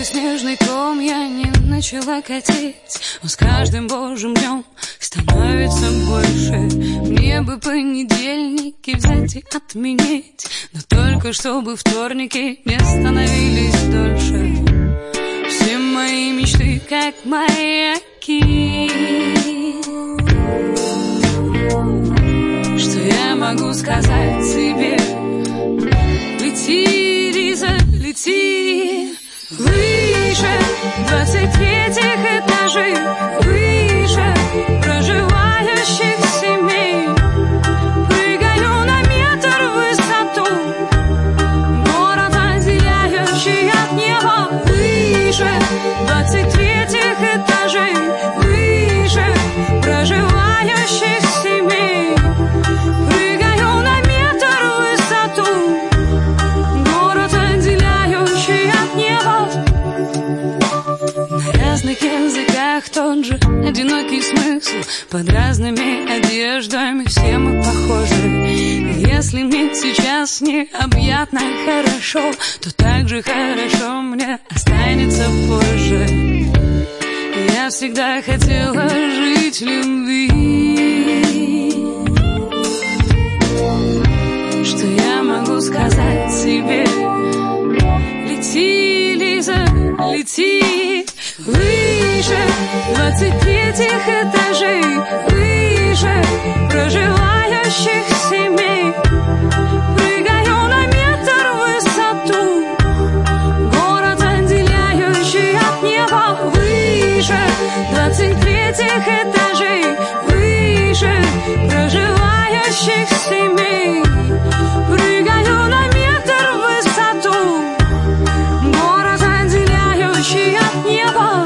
снежный ком я не начала катить, он с каждым божьим днем становится больше. Мне бы понедельники взять и отменить, но только чтобы вторники не становились дольше. Все мои мечты как маяки. Что я могу сказать себе? Лети, Лиза, лети выше 23-х этажей, выше проживающих семей. Прыгаю на метр в высоту, город отделяющий от неба. Выше 23-х этажей, выше проживающих семей. Прыгаю на метр в высоту, город отделяющий от неба. На разных языках тот же одинокий смысл, под разными одеждами все мы похожи. Если мне сейчас необъятно хорошо, то так же хорошо мне останется позже. Я всегда хотела жить в любви. Что я могу сказать себе? Лети, Лиза, лети выше 23-х этажей, выше проживающих семей. Прыгаю на метр в высоту, город отделяющий от неба. Выше 23-х этажей, выше проживающих семей. Прыгаю на метр в высоту, город отделяющий от неба.